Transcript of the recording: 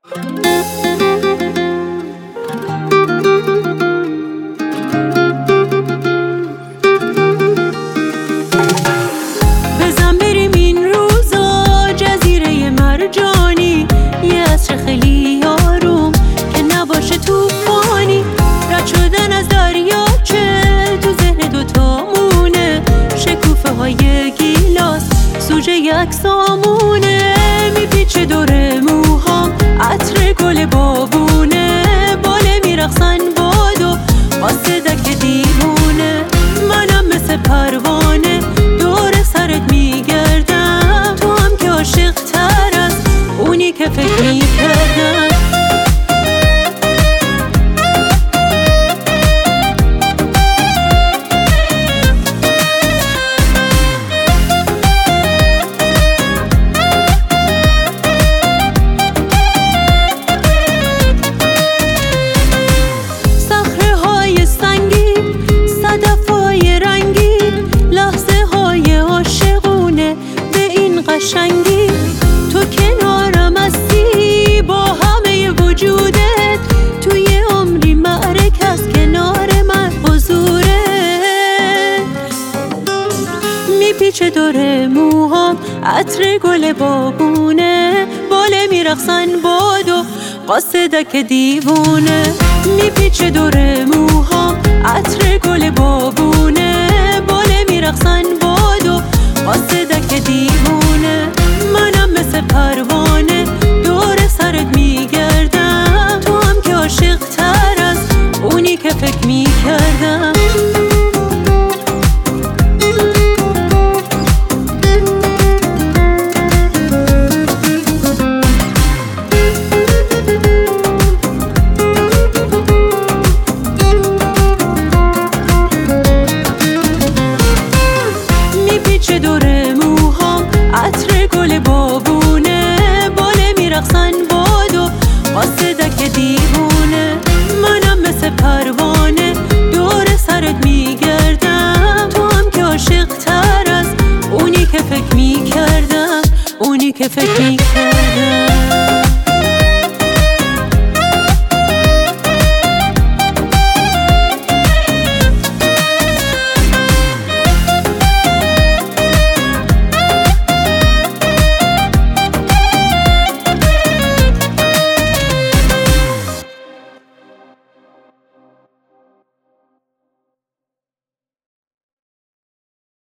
بزن بریم این روزا جزیره مرجانی، یه عصر خیلی آروم که نباشه توفانی. رد شدن از دریاچه تو ذهن دوتامونه، شکوفه های گیلاس سوژه یک سامونه. میپیچه دور موهام عطر گل بابونه، باله میرقصن بادو قاصدک دیوونه. منم مثل پروانه دور سرت میگردم، تو هم که عاشق تر از اونی که فکر میکردم. قشنگی تو کنارم هستی با همه وجودت، توی عمری معرک از کنار من حضورت. میپیچه دور موهام عطر گل بابونه، باله میرقصن بادو قاصدک دیوونه. میپیچه دور موهام عطر گل بابونه، باله میرقصن بادو قاصدک دیوونه. منم مثل پروانه دور سرت میگردم، تو هم که عاشق تر از اونی که فکر میکردم. میپیچه دور موهام عطر گل بابونه، باله میرقصن بادو قاصدک دیوونه. منم مثل پروانه دور سرت میگردم، تو هم که عاشق تر از اونی که فکر میکردم، اونی که فکر میکردم.